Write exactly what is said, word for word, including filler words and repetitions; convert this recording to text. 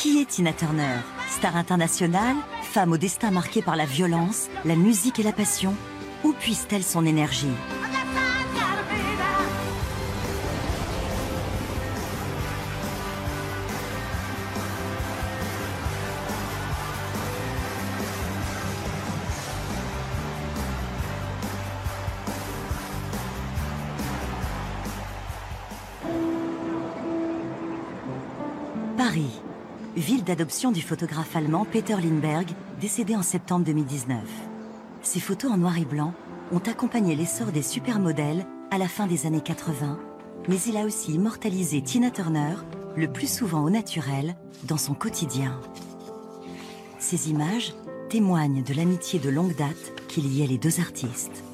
Qui est Tina Turner? Star internationale, femme au destin marqué par la violence, la musique et la passion? Où puise-t-elle son énergie? Paris, ville d'adoption du photographe allemand Peter Lindbergh, décédé en septembre deux mille dix-neuf. Ces photos en noir et blanc ont accompagné l'essor des supermodèles à la fin des années quatre-vingt, mais il a aussi immortalisé Tina Turner, le plus souvent au naturel, dans son quotidien. Ces images témoignent de l'amitié de longue date qui liait les deux artistes.